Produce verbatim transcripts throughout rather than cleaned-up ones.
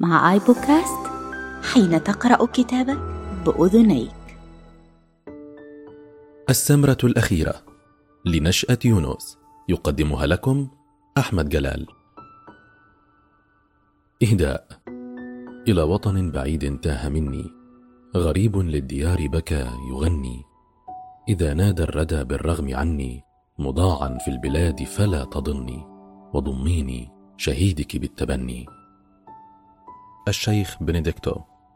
مع آي بودكاست، حين تقرأ كتابك بأذنيك. السمرة الأخيرة لنشأة يونس، يقدمها لكم أحمد جلال. إهداء. إلى وطن بعيد تاه مني، غريب للديار بكى يغني. إذا نادى الردى بالرغم عني، مضاعا في البلاد فلا تضني، وضميني شهيدك بالتبني. الشيخ بنديكتو.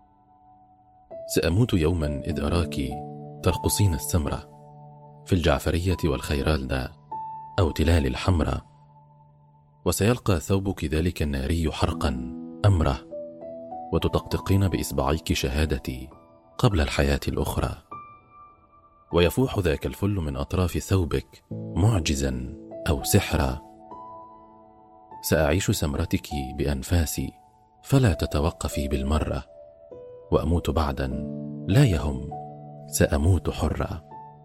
سأموت يوما إذ أراك ترقصين السمرة في الجعفرية والخيرالدة أو تلال الحمرة، وسيلقى ثوبك ذلك الناري حرقا أمره، وتطقطقين بإصبعيك شهادتي قبل الحياة الأخرى، ويفوح ذاك الفل من أطراف ثوبك معجزا أو سحرا. سأعيش سمرتك بأنفاسي فلا تتوقفي بالمرة، وأموت بعدا لا يهم، سأموت حرا.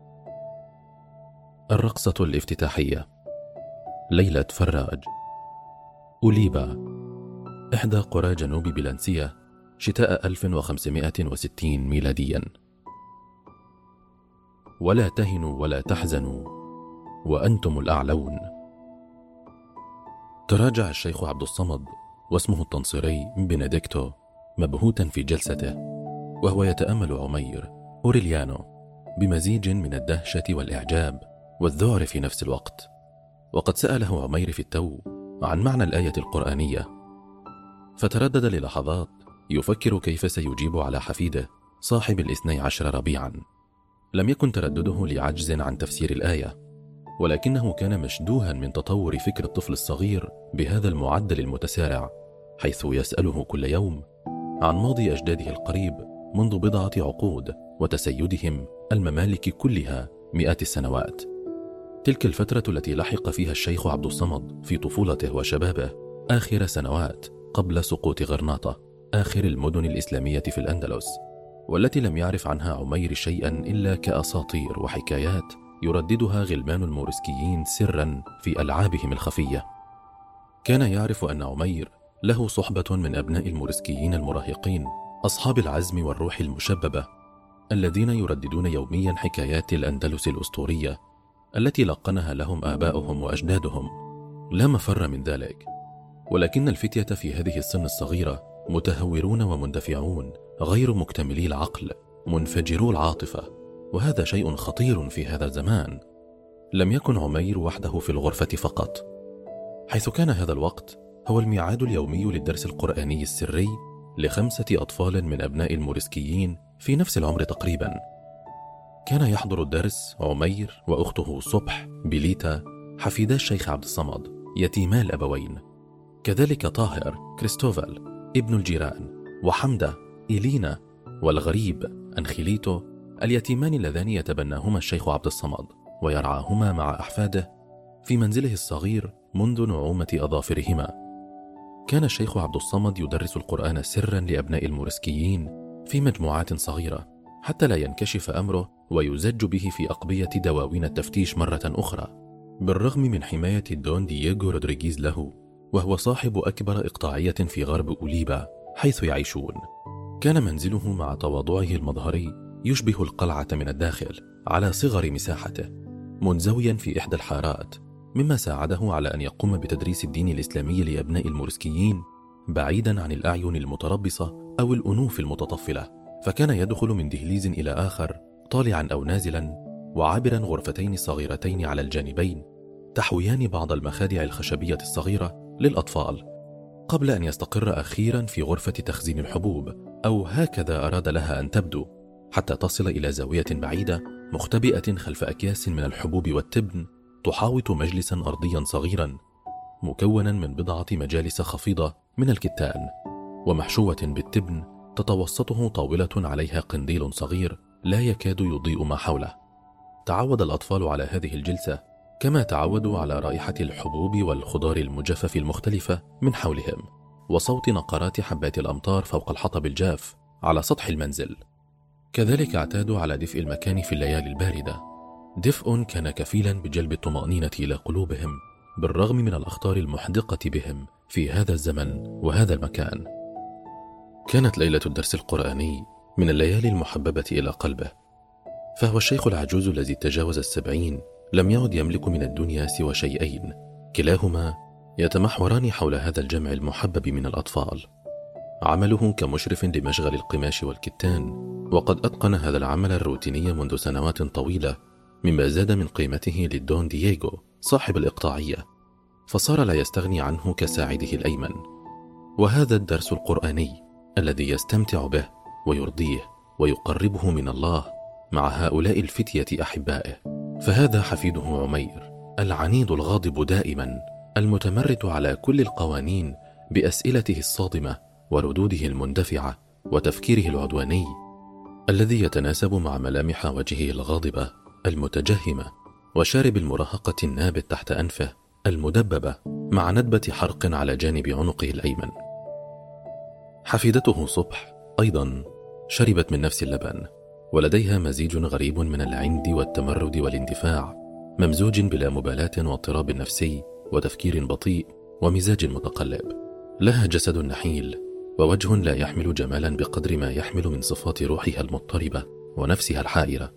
الرقصة الافتتاحية. ليلة فراج. أوليبا، إحدى قرى جنوب بلنسية، شتاء ألف وخمسمائة وستين ميلاديا. ولا تهنوا ولا تحزنوا وأنتم الأعلون. تراجع الشيخ عبد الصمد واسمه التنصيري بنديكتو مبهوتا في جلسته، وهو يتأمل عمير أوريليانو بمزيج من الدهشة والإعجاب والذعر في نفس الوقت. وقد سأله عمير في التو عن معنى الآية القرآنية، فتردد للحظات يفكر كيف سيجيب على حفيده صاحب الاثني عشر ربيعا. لم يكن تردده لعجز عن تفسير الآية، ولكنه كان مشدوها من تطور فكر الطفل الصغير بهذا المعدل المتسارع، حيث يسأله كل يوم عن ماضي أجداده القريب منذ بضعة عقود وتسيدهم الممالك كلها مئات السنوات. تلك الفترة التي لحق فيها الشيخ عبد الصمد في طفولته وشبابه آخر سنوات قبل سقوط غرناطة، آخر المدن الإسلامية في الأندلس، والتي لم يعرف عنها عمير شيئا إلا كأساطير وحكايات يرددها غلمان المورسكيين سرا في ألعابهم الخفية. كان يعرف أن عمير له صحبة من أبناء المورسكيين المراهقين، أصحاب العزم والروح المشببة، الذين يرددون يوميا حكايات الأندلس الأسطورية التي لقنها لهم آباؤهم وأجدادهم. لا مفر من ذلك، ولكن الفتية في هذه السن الصغيرة متهورون ومندفعون، غير مكتملي العقل، منفجرو العاطفة، وهذا شيء خطير في هذا الزمان. لم يكن عمير وحده في الغرفة فقط، حيث كان هذا الوقت هو الميعاد اليومي للدرس القرآني السري لخمسة أطفال من أبناء المورسكيين في نفس العمر تقريبا. كان يحضر الدرس عمير وأخته صبح بليتا، حفيدا الشيخ عبد الصمد، يتيما الأبوين، كذلك طاهر كريستوفل ابن الجيران، وحمدة إلينا، والغريب أنخيليتو، اليتيمان اللذان يتبناهما الشيخ عبد الصمد ويرعاهما مع أحفاده في منزله الصغير منذ نعومة أظافرهما. كان الشيخ عبد الصمد يدرس القرآن سرا لأبناء المورسكيين في مجموعات صغيرة حتى لا ينكشف أمره ويزج به في أقبية دواوين التفتيش مرة أخرى، بالرغم من حماية الدون دييغو رودريغيز له، وهو صاحب أكبر إقطاعية في غرب أوليبا حيث يعيشون. كان منزله مع تواضعه المظهري يشبه القلعة من الداخل على صغر مساحته، منزويا في إحدى الحارات، مما ساعده على أن يقوم بتدريس الدين الإسلامي لأبناء المورسكيين بعيدا عن الأعين المتربصة أو الأنوف المتطفلة. فكان يدخل من دهليز إلى آخر، طالعا أو نازلا، وعابرا غرفتين صغيرتين على الجانبين تحويان بعض المخادع الخشبية الصغيرة للأطفال، قبل أن يستقر أخيرا في غرفة تخزين الحبوب، أو هكذا أراد لها أن تبدو، حتى تصل إلى زاوية بعيدة مختبئة خلف أكياس من الحبوب والتبن، تحاوط مجلسا أرضيا صغيرا مكونا من بضعة مجالس خفيضة من الكتان، ومحشوة بالتبن تتوسطه طاولة عليها قنديل صغير لا يكاد يضيء ما حوله. تعود الأطفال على هذه الجلسة كما تعودوا على رائحة الحبوب والخضار المجفف المختلفة من حولهم، وصوت نقرات حبات الأمطار فوق الحطب الجاف على سطح المنزل. كذلك اعتادوا على دفء المكان في الليالي الباردة، دفء كان كفيلا بجلب الطمأنينة إلى قلوبهم بالرغم من الأخطار المحدقة بهم في هذا الزمن وهذا المكان. كانت ليلة الدرس القرآني من الليالي المحببة إلى قلبه، فهو الشيخ العجوز الذي تجاوز السبعين لم يعد يملك من الدنيا سوى شيئين، كلاهما يتمحوران حول هذا الجمع المحبب من الأطفال: عمله كمشرف لمشغل القماش والكتان، وقد أتقن هذا العمل الروتيني منذ سنوات طويلة، مما زاد من قيمته للدون دييغو صاحب الإقطاعية، فصار لا يستغني عنه كساعده الأيمن. وهذا الدرس القرآني الذي يستمتع به ويرضيه ويقربه من الله مع هؤلاء الفتية أحبائه، فهذا حفيده عمير العنيد الغاضب دائما، المتمرد على كل القوانين بأسئلته الصادمة وردوده المندفعة وتفكيره العدواني، الذي يتناسب مع ملامح وجهه الغاضبة المتجهمة وشارب المراهقة النابت تحت أنفه المدببة مع ندبة حرق على جانب عنقه الأيمن. حفيدته صبح أيضا شربت من نفس اللبن، ولديها مزيج غريب من العند والتمرد والاندفاع، ممزوج بلا مبالاة واضطراب نفسي وتفكير بطيء ومزاج متقلب. لها جسد نحيل ووجه لا يحمل جمالا بقدر ما يحمل من صفات روحها المضطربة ونفسها الحائرة.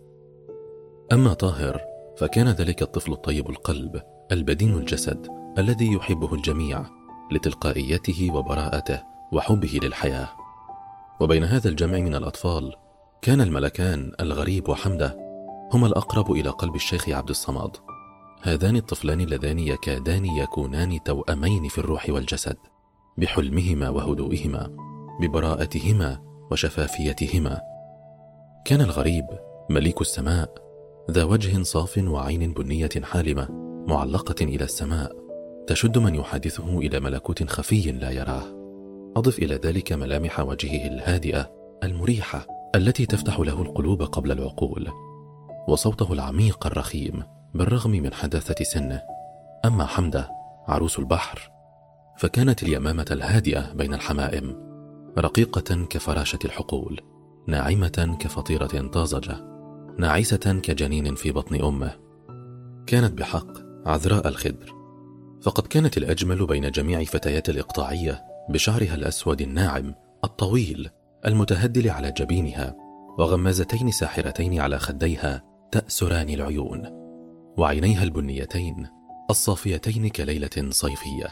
أما طاهر فكان ذلك الطفل الطيب القلب البدين الجسد الذي يحبه الجميع لتلقائيته وبراءته وحبه للحياة. وبين هذا الجمع من الأطفال كان الملكان الغريب وحمدة هما الأقرب إلى قلب الشيخ عبد الصمد، هذان الطفلان اللذان يكادان يكونان توأمين في الروح والجسد، بحلمهما وهدوئهما، ببراءتهما وشفافيتهما. كان الغريب مليك السماء، ذا وجه صاف وعين بنية حالمة معلقة إلى السماء، تشد من يحادثه إلى ملكوت خفي لا يراه. أضف إلى ذلك ملامح وجهه الهادئة المريحة التي تفتح له القلوب قبل العقول، وصوته العميق الرخيم بالرغم من حداثة سنه. أما حمدة عروس البحر فكانت اليمامة الهادئة بين الحمائم، رقيقة كفراشة الحقول، ناعمة كفطيرة طازجة، ناعسة كجنين في بطن أمه. كانت بحق عذراء الخدر، فقد كانت الأجمل بين جميع فتيات الإقطاعية بشعرها الأسود الناعم الطويل المتهدل على جبينها، وغمازتين ساحرتين على خديها تأسران العيون، وعينيها البنيتين الصافيتين كليلة صيفية.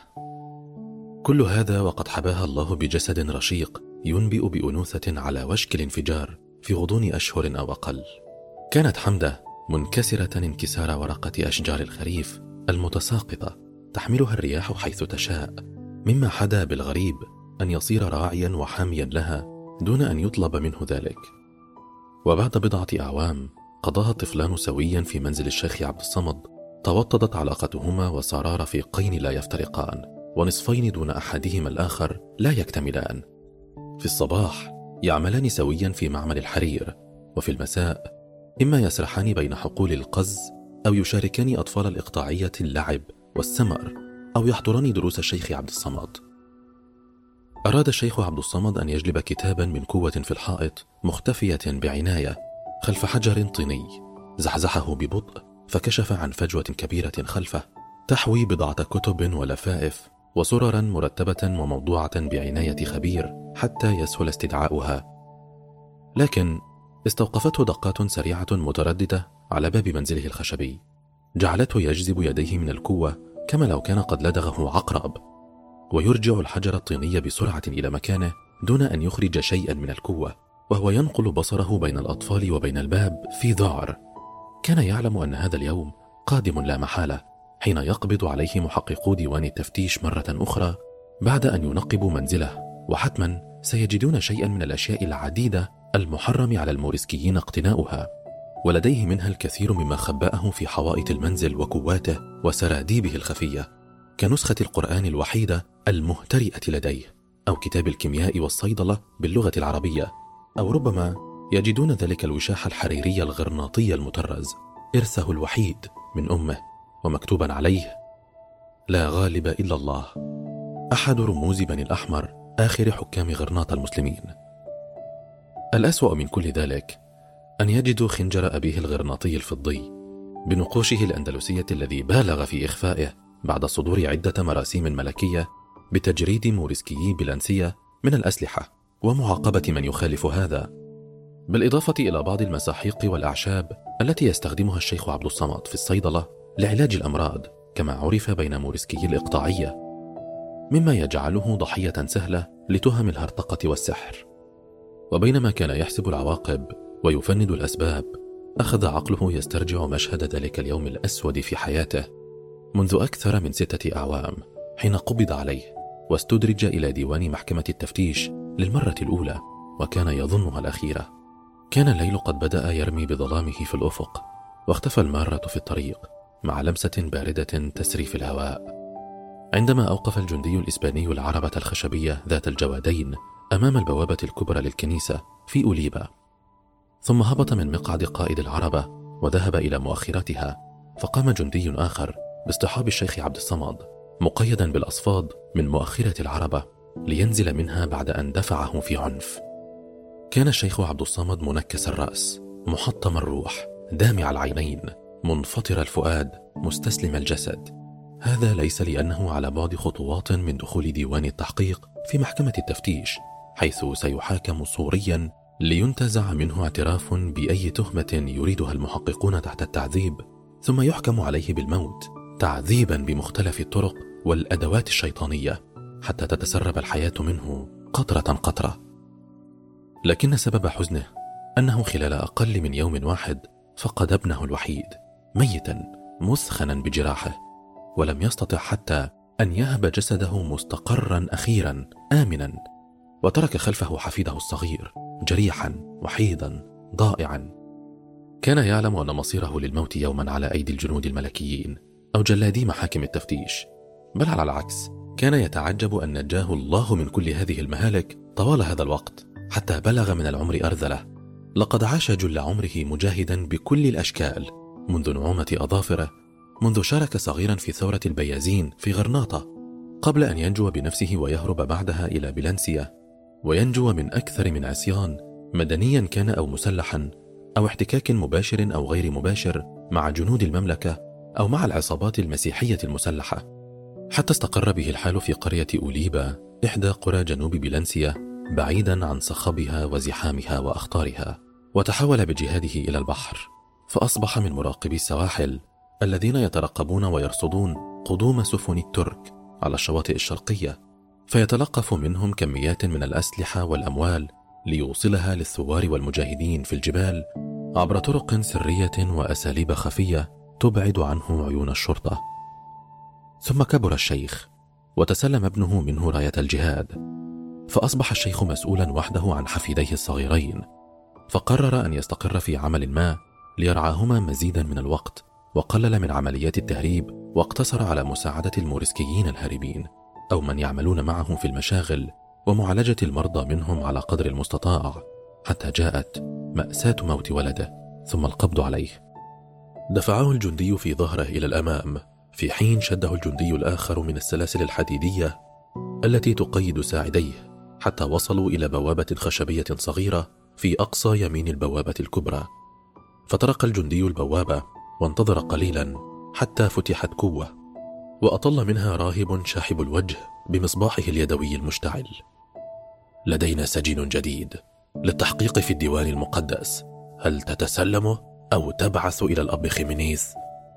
كل هذا وقد حباها الله بجسد رشيق ينبئ بأنوثة على وشك الانفجار في غضون أشهر أو أقل. كانت حمدة منكسرة انكسار ورقة أشجار الخريف المتساقطة تحملها الرياح حيث تشاء، مما حدا بالغريب أن يصير راعيا وحاميا لها دون أن يطلب منه ذلك. وبعد بضعة أعوام قضاها الطفلان سويا في منزل الشيخ عبد الصمد، توطدت علاقتهما وصارا رفيقين لا يفترقان، ونصفين دون أحدهما الآخر لا يكتملان. في الصباح يعملان سويا في معمل الحرير، وفي المساء إما يسرحان بين حقول القز أو يشاركان أطفال الإقطاعية اللعب والسمر أو يحضران دروس الشيخ عبد الصمد. أراد الشيخ عبد الصمد أن يجلب كتابا من قوة في الحائط مختفية بعناية خلف حجر طيني، زحزحه ببطء فكشف عن فجوة كبيرة خلفه تحوي بضعة كتب ولفائف وسررا مرتبة وموضوعة بعناية خبير حتى يسهل استدعاؤها. لكن استوقفته دقات سريعة مترددة على باب منزله الخشبي، جعلته يجذب يديه من القوة كما لو كان قد لدغه عقرب، ويرجع الحجر الطيني بسرعة إلى مكانه دون أن يخرج شيئا من القوة، وهو ينقل بصره بين الأطفال وبين الباب في ذعر. كان يعلم أن هذا اليوم قادم لا محالة، حين يقبض عليه محققو ديوان التفتيش مرة أخرى بعد أن ينقبوا منزله، وحتما سيجدون شيئا من الأشياء العديدة المحرم على الموريسكيين اقتناؤها، ولديه منها الكثير مما خبأه في حوائط المنزل وكواته وسراديبه الخفية، كنسخة القرآن الوحيدة المهترئة لديه، أو كتاب الكيمياء والصيدلة باللغة العربية، أو ربما يجدون ذلك الوشاح الحريري الغرناطي المطرز، إرثه الوحيد من أمه، ومكتوبا عليه: لا غالب إلا الله، أحد رموز بني الأحمر، آخر حكام غرناط المسلمين. الأسوأ من كل ذلك أن يجدوا خنجر أبيه الغرناطي الفضي بنقوشه الأندلسية الذي بالغ في إخفائه بعد صدور عدة مراسيم ملكية بتجريد موريسكيي بلانسية من الأسلحة ومعاقبة من يخالف هذا، بالإضافة إلى بعض المساحيق والأعشاب التي يستخدمها الشيخ عبد الصمد في الصيدلة لعلاج الأمراض كما عرف بين موريسكي الإقطاعية، مما يجعله ضحية سهلة لتهم الهرطقة والسحر. وبينما كان يحسب العواقب ويفند الأسباب، أخذ عقله يسترجع مشهد ذلك اليوم الأسود في حياته منذ أكثر من ستة أعوام، حين قبض عليه واستدرج إلى ديوان محكمة التفتيش للمرة الأولى وكان يظنها الأخيرة. كان الليل قد بدأ يرمي بظلامه في الأفق، واختفى المارة في الطريق مع لمسة باردة تسري في الهواء، عندما أوقف الجندي الإسباني العربة الخشبية ذات الجوادين أمام البوابة الكبرى للكنيسة في أوليبا، ثم هبط من مقعد قائد العربة وذهب إلى مؤخرتها، فقام جندي آخر باصطحاب الشيخ عبد الصمد مقيدا بالأصفاد من مؤخرة العربة لينزل منها بعد أن دفعه في عنف. كان الشيخ عبد الصمد منكس الرأس، محطم الروح، دامع العينين، منفطر الفؤاد، مستسلم الجسد. هذا ليس لأنه على بعد خطوات من دخول ديوان التحقيق في محكمة التفتيش، حيث سيحاكم صوريا لينتزع منه اعتراف بأي تهمة يريدها المحققون تحت التعذيب، ثم يحكم عليه بالموت تعذيبا بمختلف الطرق والأدوات الشيطانية حتى تتسرب الحياة منه قطرة قطرة. لكن سبب حزنه أنه خلال أقل من يوم واحد فقد ابنه الوحيد ميتا مسخنا بجراحه، ولم يستطع حتى أن يهب جسده مستقرا أخيرا آمنا، وترك خلفه حفيده الصغير جريحا وحيدا ضائعا. كان يعلم أن مصيره للموت يوما على أيدي الجنود الملكيين أو جلادي محاكم التفتيش، بل على العكس كان يتعجب أن نجاه الله من كل هذه المهالك طوال هذا الوقت حتى بلغ من العمر أرذلة. لقد عاش جل عمره مجاهدا بكل الأشكال، منذ نعومة أظافره، منذ شارك صغيرا في ثورة البيازين في غرناطة، قبل أن ينجو بنفسه ويهرب بعدها إلى بلانسيا، وينجو من أكثر من عصيان مدنيا كان أو مسلحا أو احتكاك مباشر أو غير مباشر مع جنود المملكة أو مع العصابات المسيحية المسلحة، حتى استقر به الحال في قرية أوليبا، إحدى قرى جنوب بلانسيا، بعيدا عن صخبها وزحامها وأخطارها، وتحول بجهاده إلى البحر، فأصبح من مراقبي السواحل الذين يترقبون ويرصدون قدوم سفن الترك على الشواطئ الشرقية، فيتلقف منهم كميات من الأسلحة والأموال ليوصلها للثوار والمجاهدين في الجبال عبر طرق سرية وأساليب خفية تبعد عنه عيون الشرطة. ثم كبر الشيخ وتسلم ابنه منه راية الجهاد، فأصبح الشيخ مسؤولا وحده عن حفيديه الصغيرين، فقرر أن يستقر في عمل ما ليرعاهما مزيدا من الوقت، وقلل من عمليات التهريب واقتصر على مساعدة الموريسكيين الهاربين أو من يعملون معه في المشاغل ومعالجة المرضى منهم على قدر المستطاع، حتى جاءت مأساة موت ولده ثم القبض عليه. دفعه الجندي في ظهره إلى الأمام، في حين شده الجندي الآخر من السلاسل الحديدية التي تقيد ساعديه، حتى وصلوا إلى بوابة خشبية صغيرة في أقصى يمين البوابة الكبرى. فطرق الجندي البوابة وانتظر قليلا حتى فتحت كوة، وأطل منها راهب شاحب الوجه بمصباحه اليدوي المشتعل. لدينا سجين جديد للتحقيق في الديوان المقدس، هل تتسلمه أو تبعث إلى الأب خيمينيز؟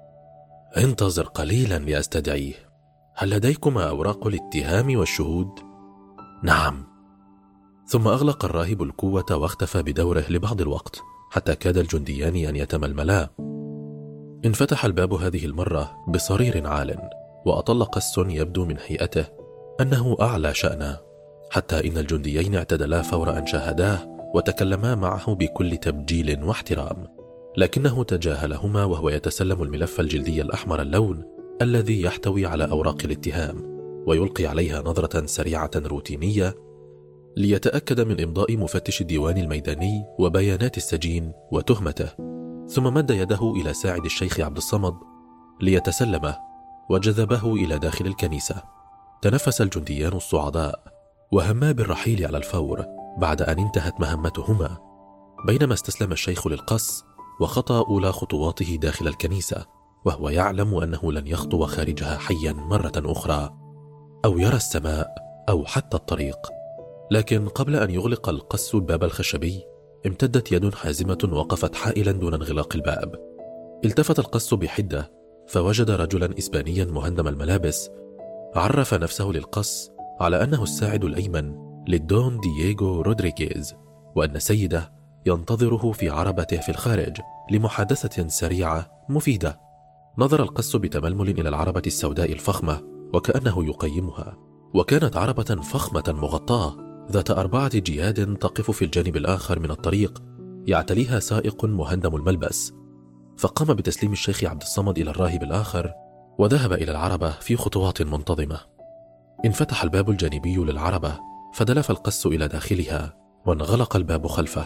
انتظر قليلا لأستدعيه. هل لديكما أوراق الاتهام والشهود؟ نعم. ثم أغلق الراهب الكوة واختفى بدوره لبعض الوقت، حتى كاد الجنديان أن يتململا. انفتح الباب هذه المرة بصرير عال، وأطل قس يبدو من هيئته أنه أعلى شأنا، حتى إن الجنديين اعتدلا فور أن شاهداه وتكلما معه بكل تبجيل واحترام، لكنه تجاهلهما وهو يتسلم الملف الجلدي الأحمر اللون الذي يحتوي على أوراق الاتهام، ويلقي عليها نظرة سريعة روتينية ليتأكد من إمضاء مفتش الديوان الميداني وبيانات السجين وتهمته. ثم مد يده إلى ساعد الشيخ عبد الصمد ليتسلمه وجذبه إلى داخل الكنيسة. تنفس الجنديان الصعداء وهما بالرحيل على الفور بعد أن انتهت مهمتهما، بينما استسلم الشيخ للقص وخطى أولى خطواته داخل الكنيسة، وهو يعلم أنه لن يخطو خارجها حيا مرة أخرى أو يرى السماء أو حتى الطريق، لكن قبل أن يغلق القس الباب الخشبي امتدت يد حازمة وقفت حائلا دون انغلاق الباب. التفت القس بحدة فوجد رجلا إسبانيا مهندم الملابس عرف نفسه للقس على أنه الساعد الأيمن للدون دييغو رودريغيز، وأن سيده ينتظره في عربته في الخارج لمحادثة سريعة مفيدة. نظر القس بتململ إلى العربة السوداء الفخمة وكأنه يقيمها، وكانت عربة فخمة مغطاة ذات أربعة جياد تقف في الجانب الآخر من الطريق يعتليها سائق مهندم الملبس. فقام بتسليم الشيخ عبد الصمد إلى الراهب الآخر وذهب إلى العربة في خطوات منتظمة. انفتح الباب الجانبي للعربة فدلف القس إلى داخلها وانغلق الباب خلفه.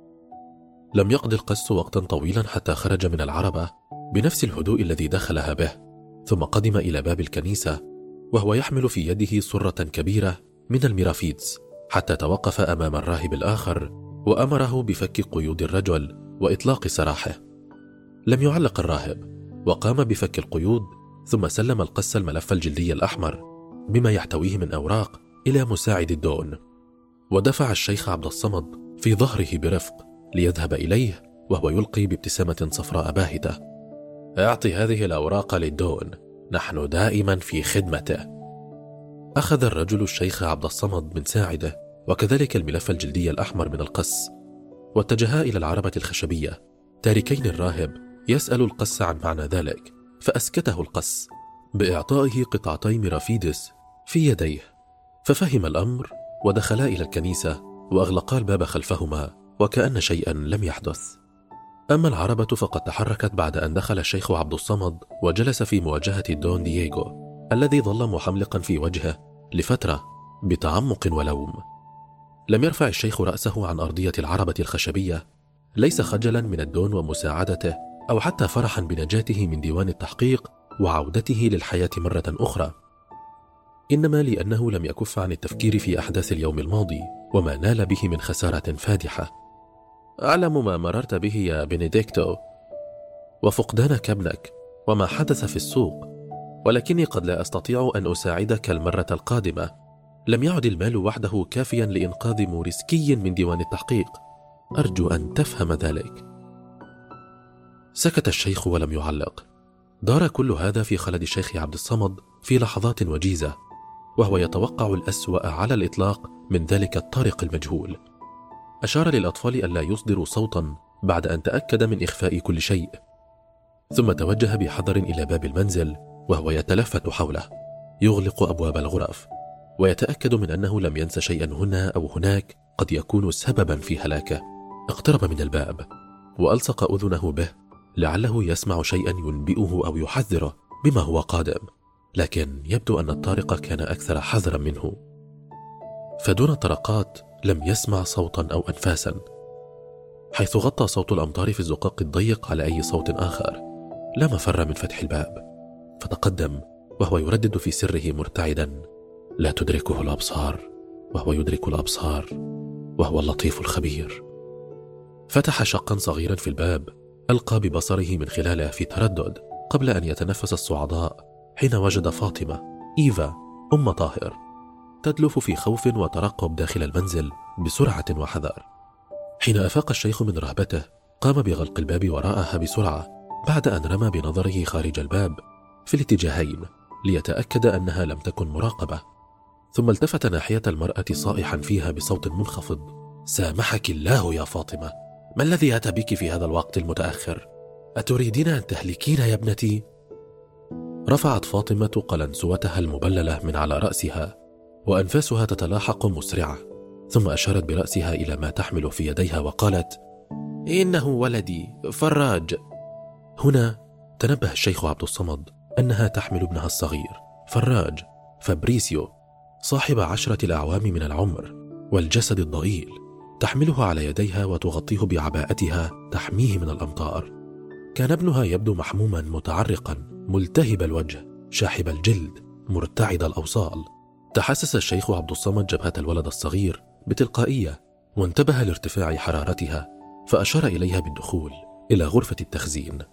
لم يقض القس وقتا طويلا حتى خرج من العربة بنفس الهدوء الذي دخلها به، ثم قدم إلى باب الكنيسة وهو يحمل في يده صرة كبيرة من الميرافيدز، حتى توقف أمام الراهب الآخر وأمره بفك قيود الرجل وإطلاق سراحه. لم يعلق الراهب وقام بفك القيود، ثم سلم القس الملف الجلدي الأحمر بما يحتويه من أوراق إلى مساعد الدون، ودفع الشيخ عبد الصمد في ظهره برفق ليذهب إليه وهو يلقي بابتسامة صفراء باهتة: اعطي هذه الأوراق للدون، نحن دائما في خدمته. أخذ الرجل الشيخ عبد الصمد من ساعده وكذلك الملف الجلدي الأحمر من القس، واتجها إلى العربة الخشبية تاركين الراهب يسأل القس عن معنى ذلك، فأسكته القس بإعطائه قطعتي ميرافيدس في يديه، ففهم الأمر ودخلا إلى الكنيسة وأغلقا الباب خلفهما وكأن شيئا لم يحدث. أما العربة فقد تحركت بعد أن دخل الشيخ عبد الصمد وجلس في مواجهة الدون دييغو الذي ظل محملقا في وجهه لفترة بتعمق ولوم. لم يرفع الشيخ رأسه عن أرضية العربة الخشبية، ليس خجلا من الدون ومساعدته أو حتى فرحا بنجاته من ديوان التحقيق وعودته للحياة مرة أخرى، إنما لأنه لم يكف عن التفكير في أحداث اليوم الماضي وما نال به من خسارة فادحة. أعلم ما مررت به يا بنديكتو وفقدانك ابنك وما حدث في السوق، ولكني قد لا أستطيع أن أساعدك المرة القادمة. لم يعد المال وحده كافيا لإنقاذ موريسكي من ديوان التحقيق، أرجو أن تفهم ذلك. سكت الشيخ ولم يعلق. دار كل هذا في خلد الشيخ عبد الصمد في لحظات وجيزة، وهو يتوقع الأسوأ على الإطلاق من ذلك الطارق المجهول. أشار للأطفال ألا يصدروا صوتا بعد أن تأكد من إخفاء كل شيء، ثم توجه بحذر إلى باب المنزل وهو يتلفت حوله، يغلق أبواب الغرف ويتأكد من أنه لم ينس شيئا هنا أو هناك قد يكون سببا في هلاكه. اقترب من الباب وألصق أذنه به لعله يسمع شيئا ينبئه أو يحذره بما هو قادم، لكن يبدو أن الطارق كان أكثر حذرا منه، فدون طرقات لم يسمع صوتا أو أنفاسا. حيث غطى صوت الأمطار في الزقاق الضيق على أي صوت آخر لا مفر من فتح الباب، فتقدم وهو يردد في سره مرتعدا: لا تدركه الأبصار وهو يدرك الأبصار وهو اللطيف الخبير. فتح شقا صغيرا في الباب ألقى ببصره من خلاله في تردد قبل أن يتنفس الصعداء، حين وجد فاطمة إيفا أم طاهر تدلف في خوف وترقب داخل المنزل بسرعة وحذر. حين أفاق الشيخ من رهبته قام بغلق الباب وراءها بسرعة بعد أن رمى بنظره خارج الباب في الاتجاهين ليتأكد أنها لم تكن مراقبة، ثم التفت ناحية المرأة صائحا فيها بصوت منخفض: سامحك الله يا فاطمة، ما الذي أتى بك في هذا الوقت المتأخر؟ أتريدين أن تهلكين يا ابنتي؟ رفعت فاطمة قلنسوتها المبللة من على رأسها وأنفاسها تتلاحق مسرعة، ثم أشارت برأسها إلى ما تحمل في يديها وقالت: إنه ولدي فراج. هنا تنبه الشيخ عبد الصمد أنها تحمل ابنها الصغير فراج فابريسيو صاحب عشرة الأعوام من العمر والجسد الضئيل، تحمله على يديها وتغطيه بعباءتها تحميه من الأمطار. كان ابنها يبدو محموما متعرقا ملتهب الوجه شاحب الجلد مرتعد الأوصال. تحسس الشيخ عبد الصمد جبهة الولد الصغير بتلقائية وانتبه لارتفاع حرارتها، فأشار إليها بالدخول إلى غرفة التخزين.